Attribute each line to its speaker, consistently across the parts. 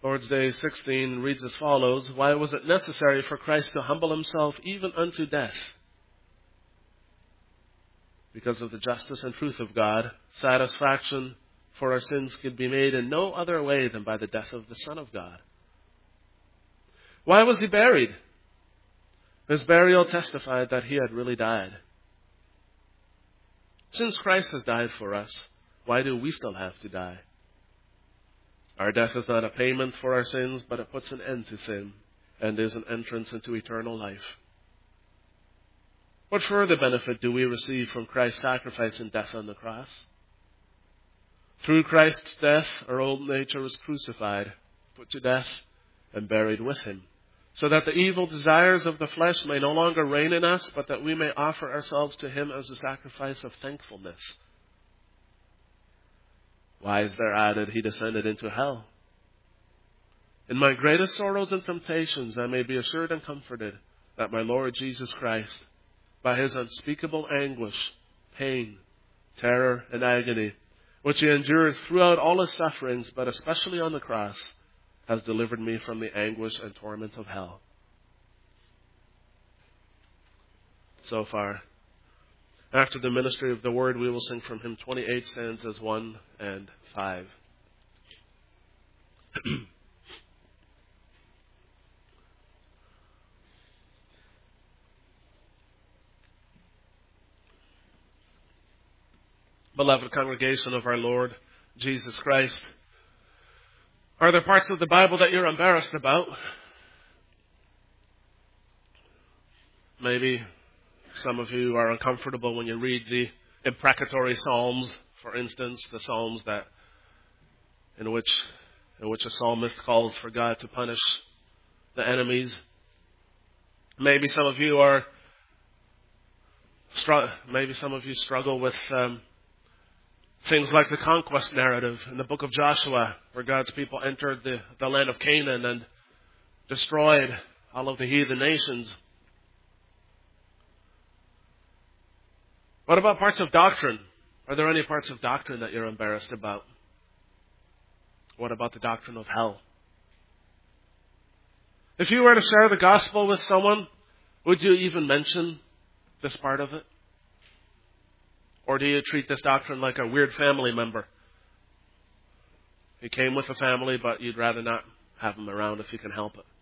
Speaker 1: Lord's Day 16 reads as follows: Why was it necessary for Christ to humble himself even unto death? Because of the justice and truth of God, satisfaction for our sins could be made in no other way than by the death of the Son of God. Why was he buried? His burial testified that he had really died. Since Christ has died for us, why do we still have to die? Our death is not a payment for our sins, but it puts an end to sin and is an entrance into eternal life. What further benefit do we receive from Christ's sacrifice and death on the cross? Through Christ's death, our old nature was crucified, put to death, and buried with him, so that the evil desires of the flesh may no longer reign in us, but that we may offer ourselves to him as a sacrifice of thankfulness. Why is there added, he descended into hell? In my greatest sorrows and temptations, I may be assured and comforted that my Lord Jesus Christ, by his unspeakable anguish, pain, terror, and agony, which he endured throughout all his sufferings, but especially on the cross, has delivered me from the anguish and torment of hell. So far. After the ministry of the word, we will sing from hymn 28, stanzas 1 and 5. Beloved congregation of our Lord Jesus Christ, are there parts of the Bible that you're embarrassed about? Maybe some of you are uncomfortable when you read the imprecatory Psalms, for instance, the Psalms in which a psalmist calls for God to punish the enemies. Maybe some of you struggle with things like the conquest narrative in the book of Joshua, where God's people entered the land of Canaan and destroyed all of the heathen nations. What about parts of doctrine? Are there any parts of doctrine that you're embarrassed about? What about the doctrine of hell? If you were to share the gospel with someone, would you even mention this part of it? Or do you treat this doctrine like a weird family member? He came with the family, but you'd rather not have him around if you can help it.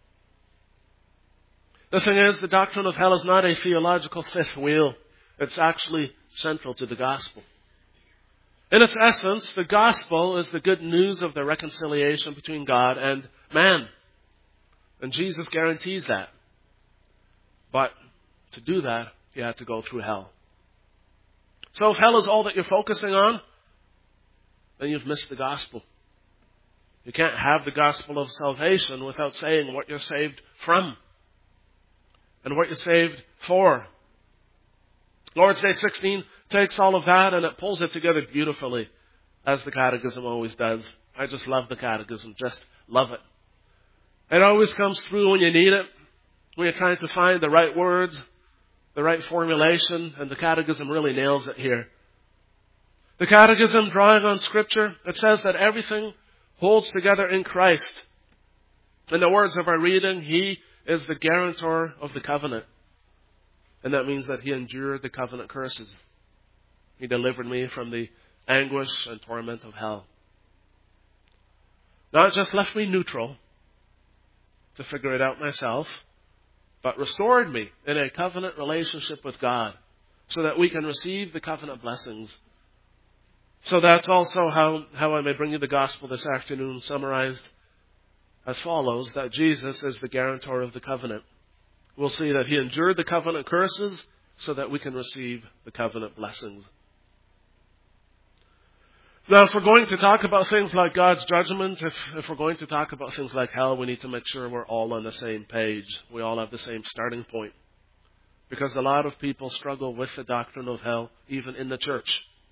Speaker 1: The thing is, the doctrine of hell is not a theological fifth wheel. It's actually central to the gospel. In its essence, the gospel is the good news of the reconciliation between God and man. And Jesus guarantees that. But to do that, you have to go through hell. So if hell is all that you're focusing on, then you've missed the gospel. You can't have the gospel of salvation without saying what you're saved from and what you're saved for. Lord's Day 16 takes all of that and it pulls it together beautifully, as the Catechism always does. I just love the Catechism, just love it. It always comes through when you need it, when you're trying to find the right words, the right formulation, and the Catechism really nails it here. The Catechism, drawing on Scripture, it says that everything holds together in Christ. In the words of our reading, he is the guarantor of the covenant. And that means that he endured the covenant curses. He delivered me from the anguish and torment of hell. Not just left me neutral to figure it out myself, but restored me in a covenant relationship with God so that we can receive the covenant blessings. So that's also how I may bring you the gospel this afternoon, summarized as follows, that Jesus is the guarantor of the covenant. We'll see that he endured the covenant curses so that we can receive the covenant blessings. Now, if we're going to talk about things like God's judgment, if we're going to talk about things like hell, we need to make sure we're all on the same page. We all have the same starting point. Because a lot of people struggle with the doctrine of hell, even in the church.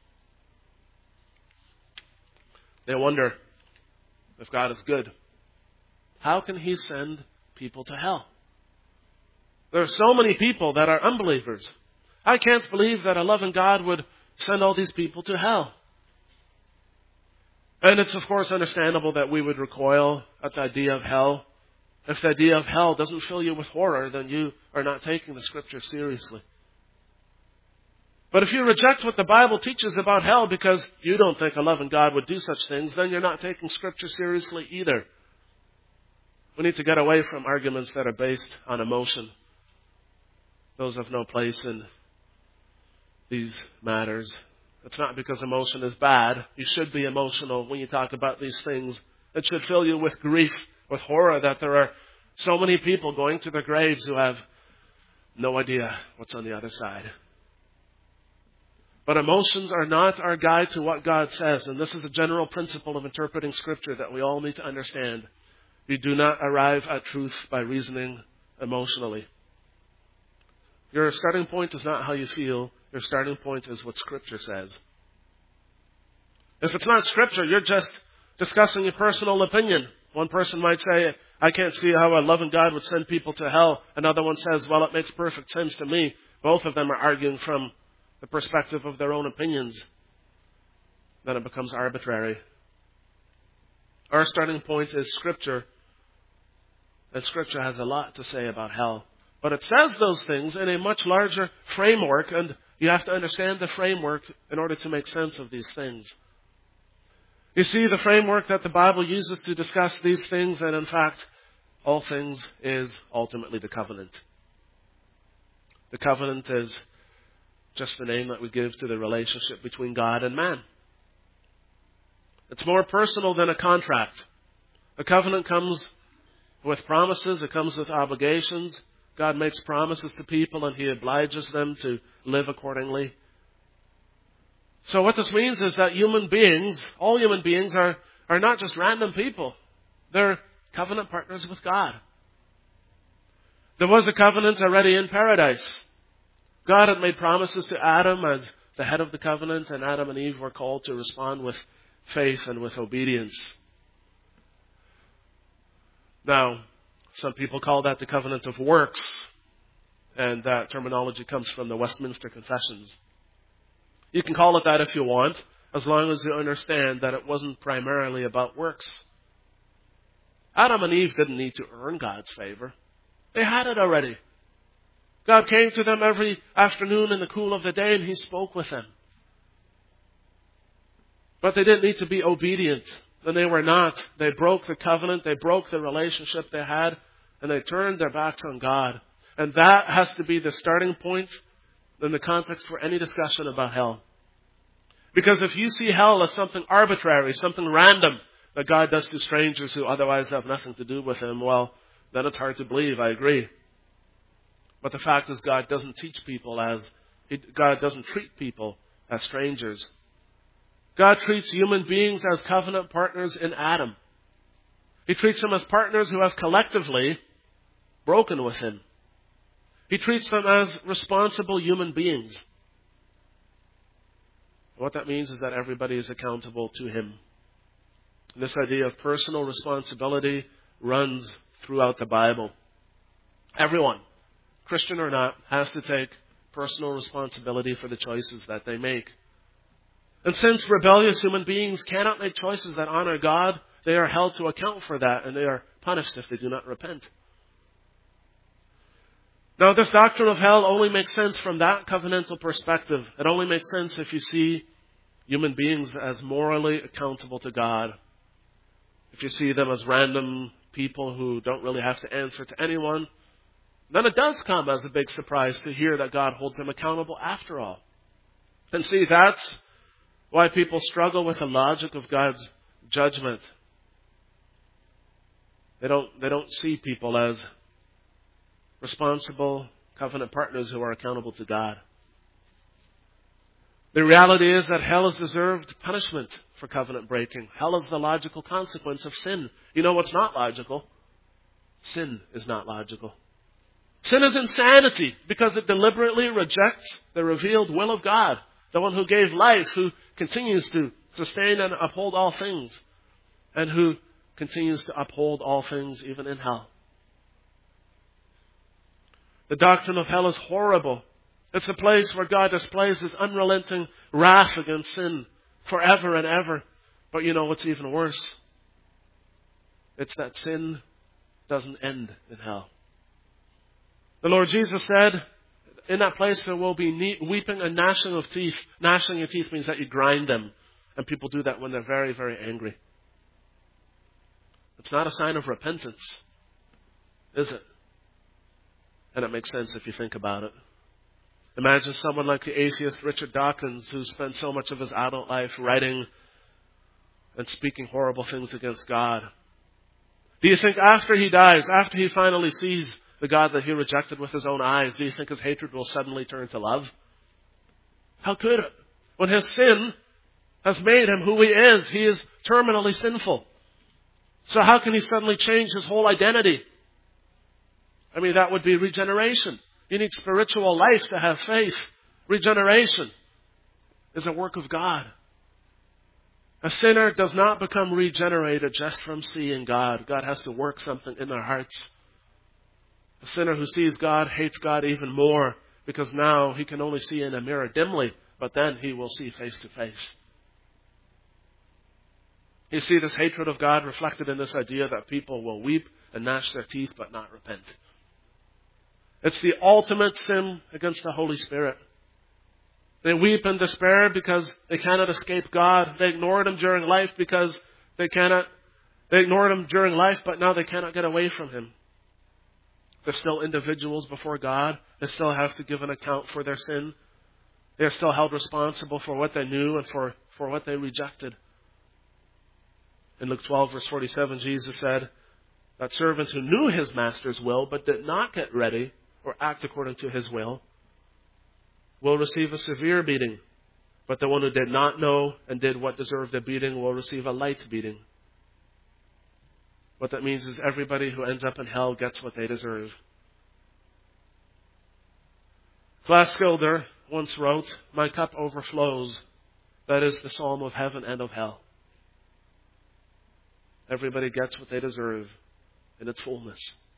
Speaker 1: They wonder if God is good. How can he send people to hell? There are so many people that are unbelievers. I can't believe that a loving God would send all these people to hell. And it's of course understandable that we would recoil at the idea of hell. If the idea of hell doesn't fill you with horror, then you are not taking the Scripture seriously. But if you reject what the Bible teaches about hell because you don't think a loving God would do such things, then you're not taking Scripture seriously either. We need to get away from arguments that are based on emotion. Those have no place in these matters. It's not because emotion is bad. You should be emotional when you talk about these things. It should fill you with grief, with horror that there are so many people going to their graves who have no idea what's on the other side. But emotions are not our guide to what God says. And this is a general principle of interpreting Scripture that we all need to understand. You do not arrive at truth by reasoning emotionally. Your starting point is not how you feel. Your starting point is what Scripture says. If it's not Scripture, you're just discussing your personal opinion. One person might say, I can't see how a loving God would send people to hell. Another one says, well, it makes perfect sense to me. Both of them are arguing from the perspective of their own opinions. Then it becomes arbitrary. Our starting point is Scripture. And Scripture has a lot to say about hell. But it says those things in a much larger framework, and you have to understand the framework in order to make sense of these things. You see, the framework that the Bible uses to discuss these things, and in fact, all things, is ultimately the covenant. The covenant is just the name that we give to the relationship between God and man. It's more personal than a contract. A covenant comes with promises. It comes with obligations. God makes promises to people and He obliges them to live accordingly. So what this means is that human beings, all human beings are not just random people. They're covenant partners with God. There was a covenant already in paradise. God had made promises to Adam as the head of the covenant, and Adam and Eve were called to respond with faith and with obedience. Now, some people call that the covenant of works, and that terminology comes from the Westminster Confessions. You can call it that if you want, as long as you understand that it wasn't primarily about works. Adam and Eve didn't need to earn God's favor. They had it already. God came to them every afternoon in the cool of the day, and He spoke with them. But they didn't need to be obedient. And they were not. They broke the covenant. They broke the relationship they had. And they turned their backs on God. And that has to be the starting point in the context for any discussion about hell. Because if you see hell as something arbitrary, something random that God does to strangers who otherwise have nothing to do with Him, well, then it's hard to believe, I agree. But the fact is God doesn't treat people as strangers. God treats human beings as covenant partners in Adam. He treats them as partners who have collectively broken with Him. He treats them as responsible human beings. What that means is that everybody is accountable to Him. This idea of personal responsibility runs throughout the Bible. Everyone, Christian or not, has to take personal responsibility for the choices that they make. And since rebellious human beings cannot make choices that honor God, they are held to account for that, and they are punished if they do not repent. Now, this doctrine of hell only makes sense from that covenantal perspective. It only makes sense if you see human beings as morally accountable to God. If you see them as random people who don't really have to answer to anyone, then it does come as a big surprise to hear that God holds them accountable after all. And see, that's why people struggle with the logic of God's judgment. They don't see people as responsible covenant partners who are accountable to God. The reality is that hell is deserved punishment for covenant breaking. Hell is the logical consequence of sin. You know what's not logical? Sin is not logical. Sin is insanity because it deliberately rejects the revealed will of God, the one who gave life, who continues to sustain and uphold all things, and who continues to uphold all things even in hell. The doctrine of hell is horrible. It's a place where God displays His unrelenting wrath against sin forever and ever. But you know what's even worse? It's that sin doesn't end in hell. The Lord Jesus said, in that place there will be weeping and gnashing of teeth. Gnashing of teeth means that you grind them. And people do that when they're very, very angry. It's not a sign of repentance, is it? And it makes sense if you think about it. Imagine someone like the atheist Richard Dawkins, who spent so much of his adult life writing and speaking horrible things against God. Do you think after he dies, after he finally sees the God that he rejected with his own eyes, do you think his hatred will suddenly turn to love? How could it? When his sin has made him who he is terminally sinful. So how can he suddenly change his whole identity? I mean, that would be regeneration. You need spiritual life to have faith. Regeneration is a work of God. A sinner does not become regenerated just from seeing God. God has to work something in their hearts. A sinner who sees God hates God even more because now he can only see in a mirror dimly, but then he will see face to face. You see this hatred of God reflected in this idea that people will weep and gnash their teeth but not repent. It's the ultimate sin against the Holy Spirit. They weep in despair because they cannot escape God. They ignored Him during life because they ignored Him during life, but now they cannot get away from Him. They're still individuals before God. They still have to give an account for their sin. They are still held responsible for what they knew and for what they rejected. In Luke 12, verse 47, Jesus said that servant who knew his master's will but did not get ready or act according to his will receive a severe beating. But the one who did not know and did what deserved a beating will receive a light beating. What that means is everybody who ends up in hell gets what they deserve. Glass Schilder once wrote, "My cup overflows." That is the psalm of heaven and of hell. Everybody gets what they deserve in its fullness.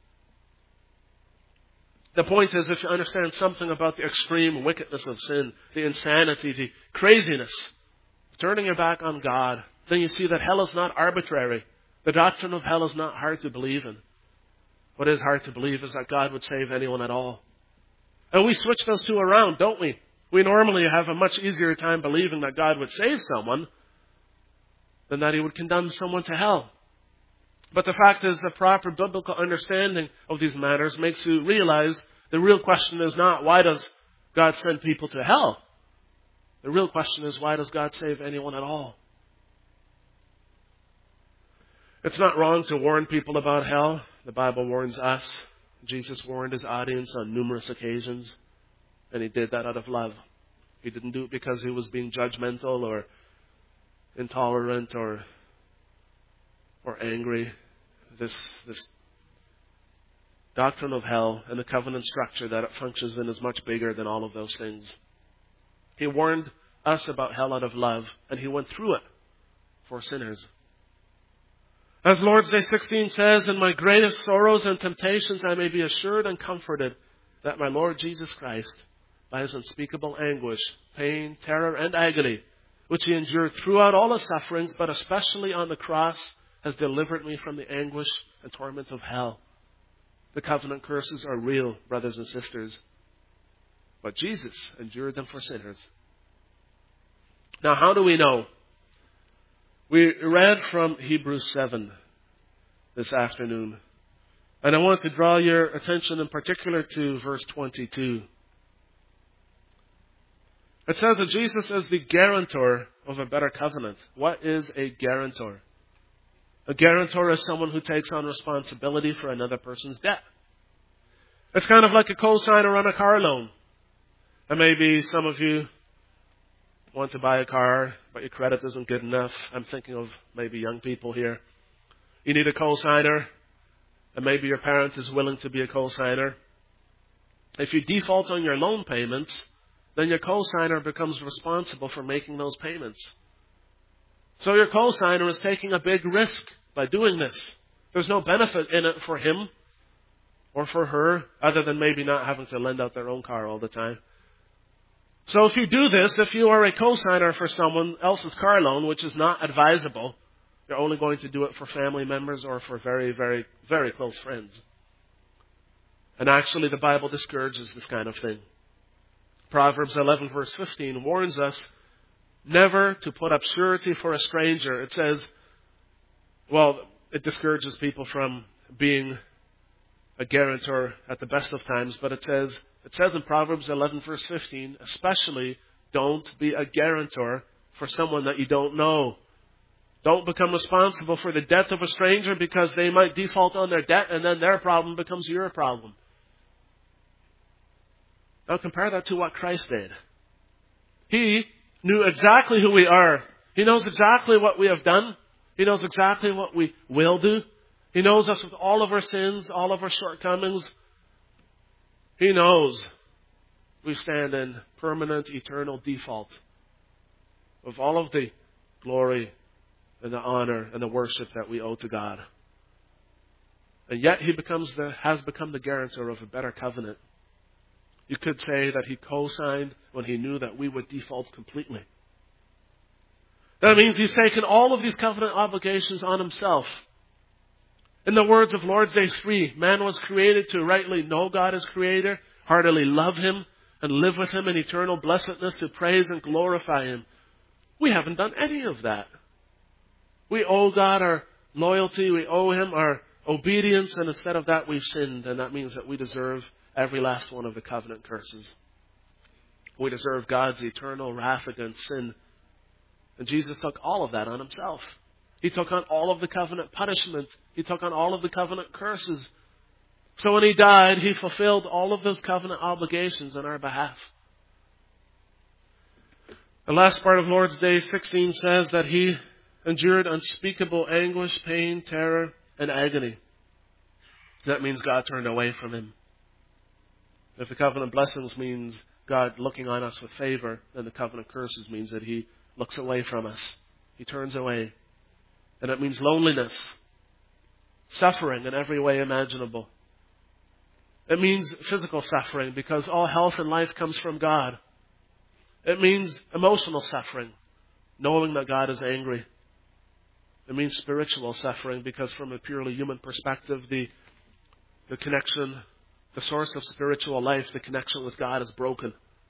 Speaker 1: The point is, if you understand something about the extreme wickedness of sin, the insanity, the craziness, turning your back on God, then you see that hell is not arbitrary. The doctrine of hell is not hard to believe in. What is hard to believe is that God would save anyone at all. And we switch those two around, don't we? We normally have a much easier time believing that God would save someone than that He would condemn someone to hell. But the fact is, a proper biblical understanding of these matters makes you realize the real question is not, why does God send people to hell? The real question is, why does God save anyone at all? It's not wrong to warn people about hell. The Bible warns us. Jesus warned His audience on numerous occasions, and He did that out of love. He didn't do it because He was being judgmental or intolerant or angry. This doctrine of hell and the covenant structure that it functions in is much bigger than all of those things. He warned us about hell out of love, and He went through it for sinners. As Lord's Day 16 says, "In my greatest sorrows and temptations I may be assured and comforted that my Lord Jesus Christ, by His unspeakable anguish, pain, terror, and agony, which He endured throughout all His sufferings, but especially on the cross, has delivered me from the anguish and torment of hell." The covenant curses are real, brothers and sisters. But Jesus endured them for sinners. Now, how do we know? We read from Hebrews 7 this afternoon. And I want to draw your attention in particular to verse 22. It says that Jesus is the guarantor of a better covenant. What is a guarantor? A guarantor is someone who takes on responsibility for another person's debt. It's kind of like a co-signer on a car loan. And maybe some of you want to buy a car, but your credit isn't good enough. I'm thinking of maybe young people here. You need a co-signer, and maybe your parent is willing to be a co-signer. If you default on your loan payments, then your co-signer becomes responsible for making those payments. So your co-signer is taking a big risk by doing this. There's no benefit in it for him or for her, other than maybe not having to lend out their own car all the time. So if you do this, if you are a co-signer for someone else's car loan, which is not advisable, you're only going to do it for family members or for very, very, very close friends. And actually, the Bible discourages this kind of thing. Proverbs 11 verse 15 warns us never to put up surety for a stranger. It says, well, it discourages people from being a guarantor at the best of times, but it says in Proverbs 11 verse 15, especially don't be a guarantor for someone that you don't know. Don't become responsible for the death of a stranger because they might default on their debt and then their problem becomes your problem. Now compare that to what Christ did. He knew exactly who we are. He knows exactly what we have done. He knows exactly what we will do. He knows us with all of our sins, all of our shortcomings. He knows we stand in permanent, eternal default of all of the glory and the honor and the worship that we owe to God. And yet He has become the guarantor of a better covenant. You could say that He co-signed when He knew that we would default completely. That means He's taken all of these covenant obligations on Himself. In the words of Lord's Day 3, man was created to rightly know God as Creator, heartily love Him, and live with Him in eternal blessedness to praise and glorify Him. We haven't done any of that. We owe God our loyalty, we owe Him our obedience, and instead of that we've sinned, and that means that we deserve every last one of the covenant curses. We deserve God's eternal wrath against sin. And Jesus took all of that on Himself. He took on all of the covenant punishment. He took on all of the covenant curses. So when He died, He fulfilled all of those covenant obligations on our behalf. The last part of Lord's Day 16 says that He endured unspeakable anguish, pain, terror, and agony. That means God turned away from Him. If the covenant blessings means God looking on us with favor, then the covenant curses means that He looks away from us. He turns away. And it means loneliness, suffering in every way imaginable. It means physical suffering because all health and life comes from God. It means emotional suffering, knowing that God is angry. It means spiritual suffering because from a purely human perspective, the connection, the source of spiritual life, the connection with God is broken.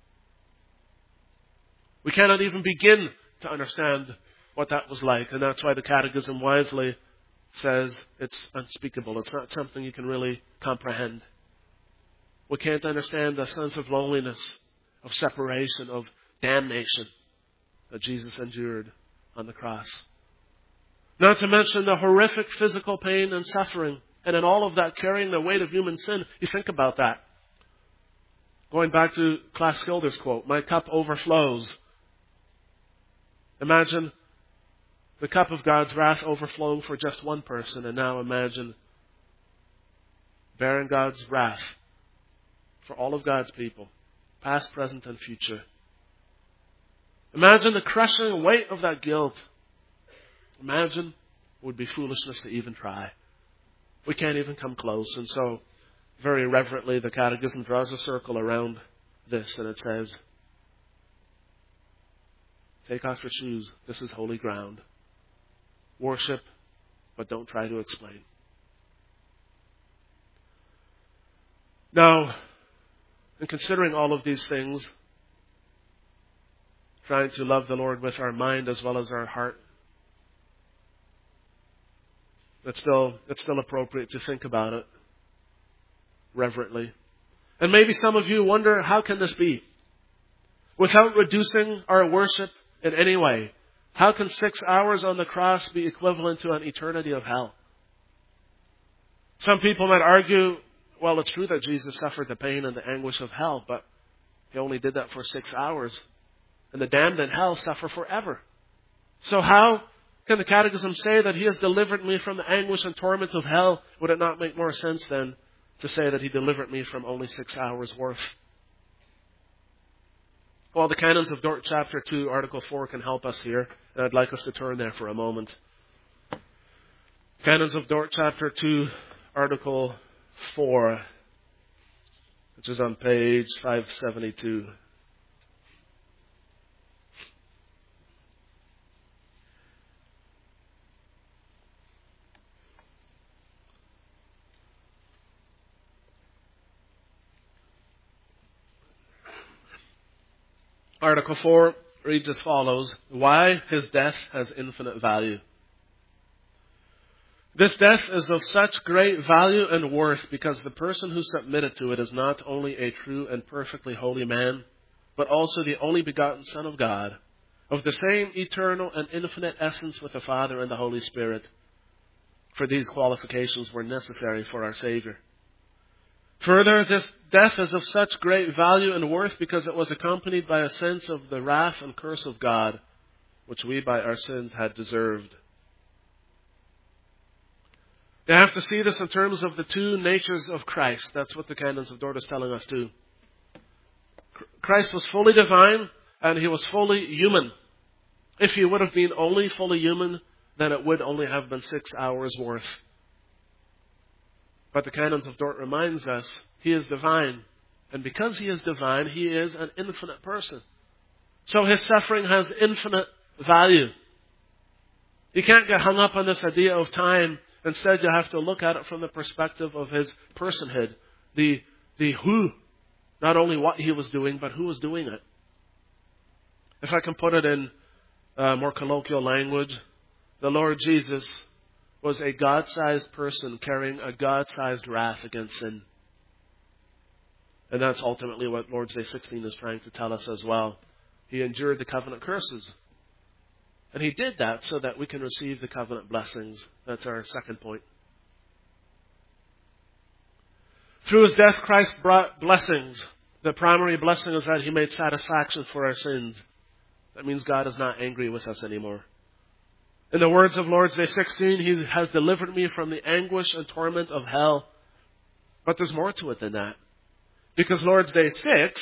Speaker 1: We cannot even begin to understand what that was like. And that's why the Catechism wisely says it's unspeakable. It's not something you can really comprehend. We can't understand the sense of loneliness, of separation, of damnation that Jesus endured on the cross. Not to mention the horrific physical pain and suffering. And in all of that, carrying the weight of human sin. You think about that. Going back to Klaas Schilder's quote, "My cup overflows." Imagine the cup of God's wrath overflowing for just one person, and now imagine bearing God's wrath for all of God's people, past, present, and future. Imagine the crushing weight of that guilt. Imagine it would be foolishness to even try. We can't even come close. And so, very reverently, the Catechism draws a circle around this, and it says, take off your shoes. This is holy ground. Worship, but don't try to explain. Now, in considering all of these things, trying to love the Lord with our mind as well as our heart, it's still appropriate to think about it reverently. And maybe some of you wonder, how can this be? Without reducing our worship in any way, how can 6 hours on the cross be equivalent to an eternity of hell? Some people might argue, well, it's true that Jesus suffered the pain and the anguish of hell, but He only did that for 6 hours. And the damned in hell suffer forever. So how can the Catechism say that He has delivered me from the anguish and torment of hell? Would it not make more sense then to say that He delivered me from only 6 hours worth? Well, the Canons of Dort, chapter 2, article 4 can help us here. And I'd like us to turn there for a moment. Canons of Dort, chapter 2, article 4, which is on page 572. Article 4 reads as follows: why his death has infinite value. This death is of such great value and worth because the person who submitted to it is not only a true and perfectly holy man, but also the only begotten Son of God, of the same eternal and infinite essence with the Father and the Holy Spirit. For these qualifications were necessary for our Savior. Further, this death is of such great value and worth because it was accompanied by a sense of the wrath and curse of God, which we by our sins had deserved. You have to see this in terms of the two natures of Christ. That's what the Canons of Dort is telling us too. Christ was fully divine and he was fully human. If he would have been only fully human, then it would only have been 6 hours worth. But the Canons of Dort reminds us he is divine. And because he is divine, he is an infinite person. So his suffering has infinite value. You can't get hung up on this idea of time. Instead, you have to look at it from the perspective of his personhood. The who. Not only what he was doing, but who was doing it. If I can put it in more colloquial language, the Lord Jesus was a God-sized person carrying a God-sized wrath against sin. And that's ultimately what Lord's Day 16 is trying to tell us as well. He endured the covenant curses. And he did that so that we can receive the covenant blessings. That's our second point. Through his death, Christ brought blessings. The primary blessing is that he made satisfaction for our sins. That means God is not angry with us anymore. In the words of Lord's Day 16, he has delivered me from the anguish and torment of hell. But there's more to it than that. Because Lord's Day 6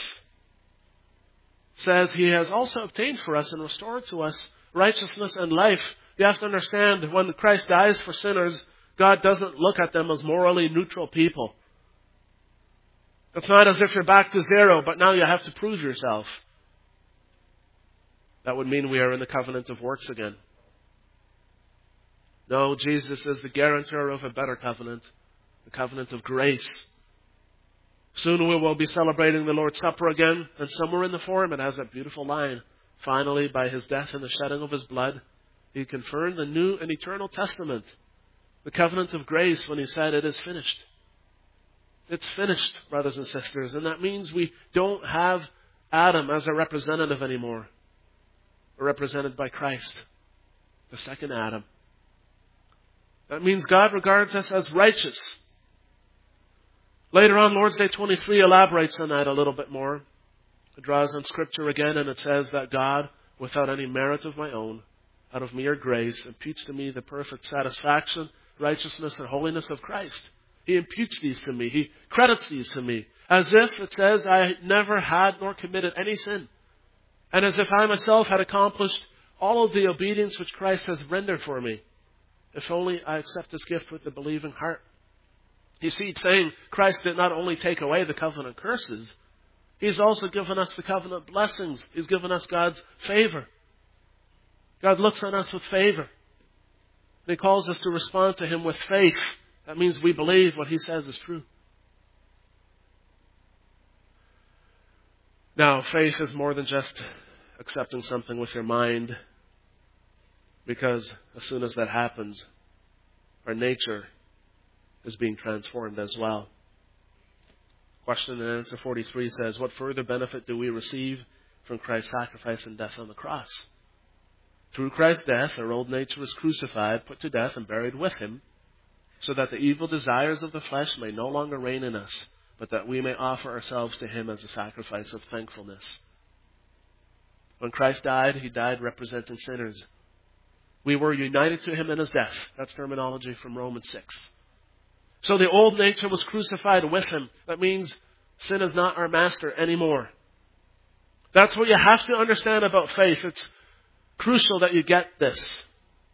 Speaker 1: says he has also obtained for us and restored to us righteousness and life. You have to understand, when Christ dies for sinners, God doesn't look at them as morally neutral people. It's not as if you're back to zero, but now you have to prove yourself. That would mean we are in the covenant of works again. No, Jesus is the guarantor of a better covenant, the covenant of grace. Soon we will be celebrating the Lord's Supper again, and somewhere in the form it has that beautiful line. Finally, by his death and the shedding of his blood, he confirmed the new and eternal testament, the covenant of grace, when he said, "It is finished." It's finished, brothers and sisters, and that means we don't have Adam as a representative anymore. We're represented by Christ, the second Adam. That means God regards us as righteous. Later on, Lord's Day 23 elaborates on that a little bit more. It draws on Scripture again, and it says that God, without any merit of my own, out of mere grace, imputes to me the perfect satisfaction, righteousness, and holiness of Christ. He imputes these to me. He credits these to me. As if, it says, I never had nor committed any sin. And as if I myself had accomplished all of the obedience which Christ has rendered for me. If only I accept this gift with a believing heart. You see, it's saying Christ did not only take away the covenant curses, He's also given us the covenant blessings. He's given us God's favor. God looks on us with favor. And He calls us to respond to Him with faith. That means we believe what He says is true. Now, faith is more than just accepting something with your mind, because as soon as that happens, our nature is being transformed as well. Question and answer 43 says, what further benefit do we receive from Christ's sacrifice and death on the cross? Through Christ's death, our old nature was crucified, put to death, and buried with Him, so that the evil desires of the flesh may no longer reign in us, but that we may offer ourselves to Him as a sacrifice of thankfulness. When Christ died, He died representing sinners. We were united to Him in His death. That's terminology from Romans 6. So the old nature was crucified with Him. That means sin is not our master anymore. That's what you have to understand about faith. It's crucial that you get this.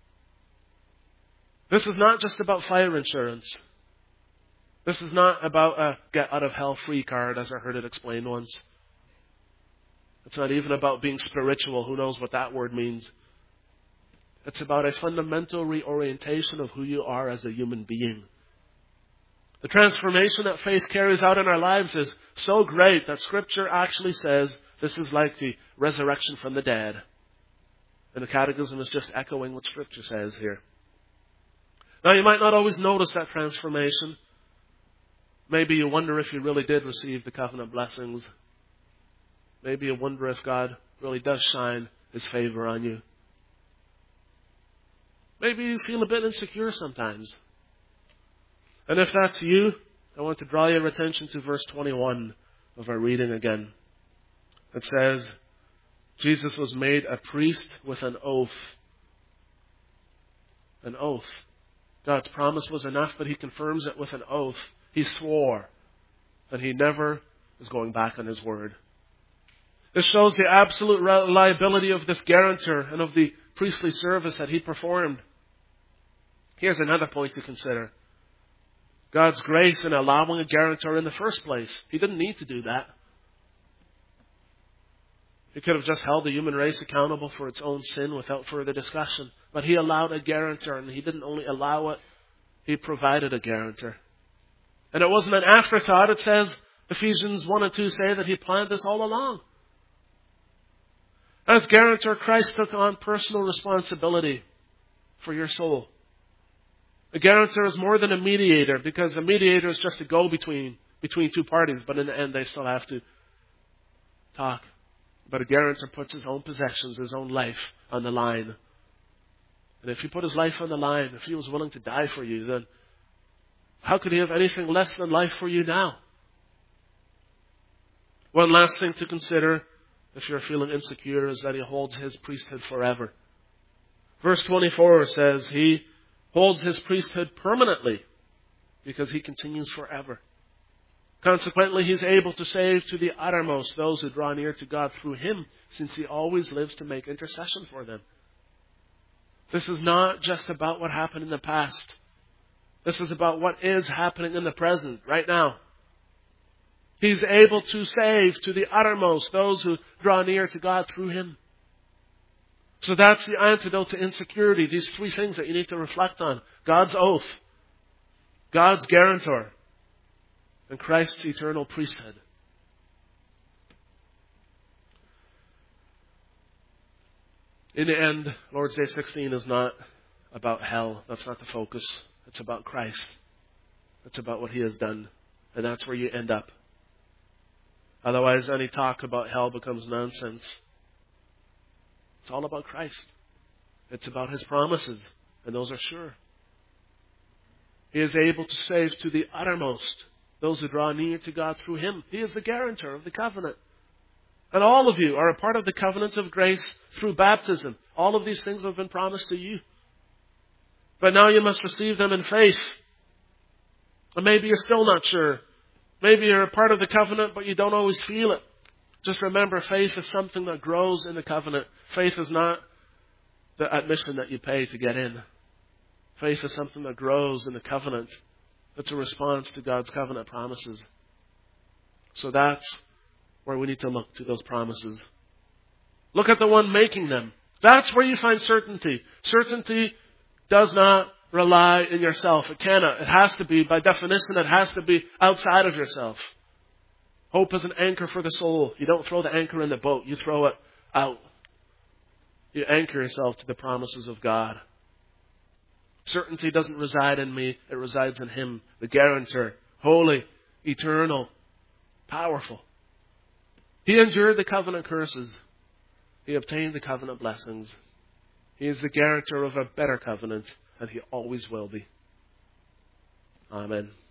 Speaker 1: This is not just about fire insurance. This is not about a get-out-of-hell-free card, as I heard it explained once. It's not even about being spiritual. Who knows what that word means? It's about a fundamental reorientation of who you are as a human being. The transformation that faith carries out in our lives is so great that Scripture actually says This is like the resurrection from the dead. And the Catechism is just echoing what Scripture says here. Now, you might not always notice that transformation. Maybe you wonder if you really did receive the covenant blessings. Maybe you wonder if God really does shine His favor on you. Maybe you feel a bit insecure sometimes. And if that's you, I want to draw your attention to verse 21 of our reading again. It says, Jesus was made a priest with an oath. An oath. God's promise was enough, but He confirms it with an oath. He swore that He never is going back on His word. This shows the absolute reliability of this guarantor and of the priestly service that He performed. Here's another point to consider. God's grace in allowing a guarantor in the first place. He didn't need to do that. He could have just held the human race accountable for its own sin without further discussion. But He allowed a guarantor, and He didn't only allow it, He provided a guarantor. And it wasn't an afterthought. It says, Ephesians 1 and 2 say that He planned this all along. As guarantor, Christ took on personal responsibility for your soul. A guarantor is more than a mediator, because a mediator is just a go-between between two parties, but in the end they still have to talk. But a guarantor puts his own possessions, his own life on the line. And if He put His life on the line, if He was willing to die for you, then how could He have anything less than life for you now? One last thing to consider, if you're feeling insecure, is that He holds His priesthood forever. Verse 24 says He holds His priesthood permanently because He continues forever. Consequently, He's able to save to the uttermost those who draw near to God through Him, since He always lives to make intercession for them. This is not just about what happened in the past. This is about what is happening in the present, right now. He's able to save to the uttermost those who draw near to God through Him. So that's the antidote to insecurity. These three things that you need to reflect on. God's oath, God's guarantor, and Christ's eternal priesthood. In the end, Lord's Day 16 is not about hell. That's not the focus. It's about Christ. It's about what He has done. And that's where you end up. Otherwise, any talk about hell becomes nonsense. It's all about Christ. It's about His promises, and those are sure. He is able to save to the uttermost those who draw near to God through Him. He is the guarantor of the covenant. And all of you are a part of the covenant of grace through baptism. All of these things have been promised to you. But now you must receive them in faith. And maybe you're still not sure. Maybe you're a part of the covenant, but you don't always feel it. Just remember, faith is something that grows in the covenant. Faith is not the admission that you pay to get in. Faith is something that grows in the covenant. It's a response to God's covenant promises. So that's where we need to look, to those promises. Look at the one making them. That's where you find certainty. Certainty does not rely in yourself. It cannot. It has to be, by definition, it has to be outside of yourself. Hope is an anchor for the soul. You don't throw the anchor in the boat. You throw it out. You anchor yourself to the promises of God. Certainty doesn't reside in me. It resides in Him, the guarantor, holy, eternal, powerful. He endured the covenant curses. He obtained the covenant blessings. He is the guarantor of a better covenant, and He always will be. Amen.